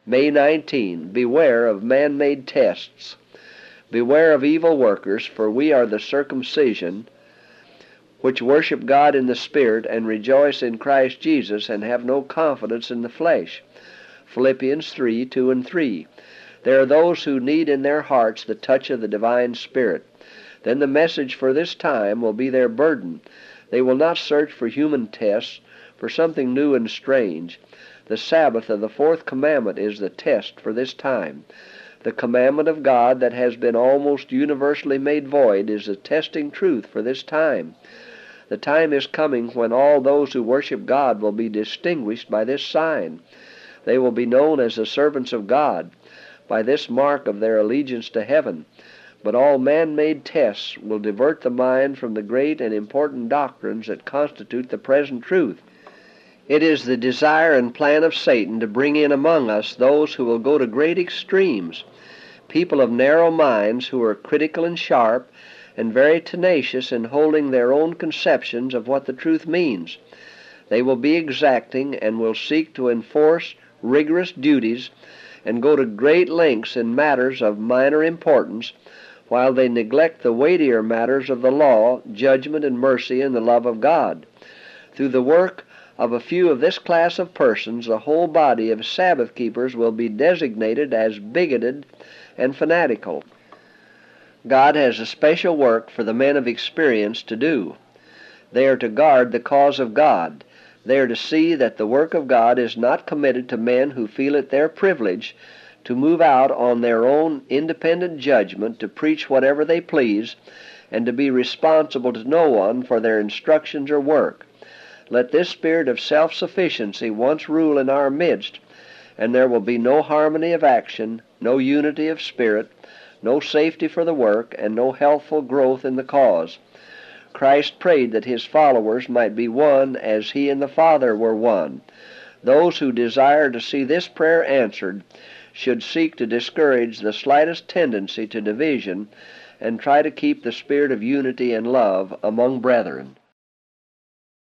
May 19. Beware of man-made tests. Beware of evil workers, for we are the circumcision, which worship God in the Spirit, and rejoice in Christ Jesus, and have no confidence in the flesh. Philippians 3:2 and 3. There are those who need in their hearts the touch of the divine Spirit. Then the message for this time will be their burden. They will not search for human tests, for something new and strange. The Sabbath of the fourth commandment is the test for this time. The commandment of God that has been almost universally made void is the testing truth for this time. The time is coming when all those who worship God will be distinguished by this sign. They will be known as the servants of God, by this mark of their allegiance to heaven. But all man-made tests will divert the mind from the great and important doctrines that constitute the present truth. It is the desire and plan of Satan to bring in among us those who will go to great extremes, people of narrow minds who are critical and sharp, and very tenacious in holding their own conceptions of what the truth means. They will be exacting and will seek to enforce rigorous duties and go to great lengths in matters of minor importance, while they neglect the weightier matters of the law, judgment, and mercy, and the love of God. Through the work of a few of this class of persons, the whole body of Sabbath keepers will be designated as bigoted and fanatical. God has a special work for the men of experience to do. They are to guard the cause of God. They are to see that the work of God is not committed to men who feel it their privilege to move out on their own independent judgment, to preach whatever they please, and to be responsible to no one for their instructions or work. Let this spirit of self-sufficiency once rule in our midst, and there will be no harmony of action, no unity of spirit, no safety for the work, and no healthful growth in the cause. Christ prayed that his followers might be one as he and the Father were one. Those who desire to see this prayer answered should seek to discourage the slightest tendency to division and try to keep the spirit of unity and love among brethren.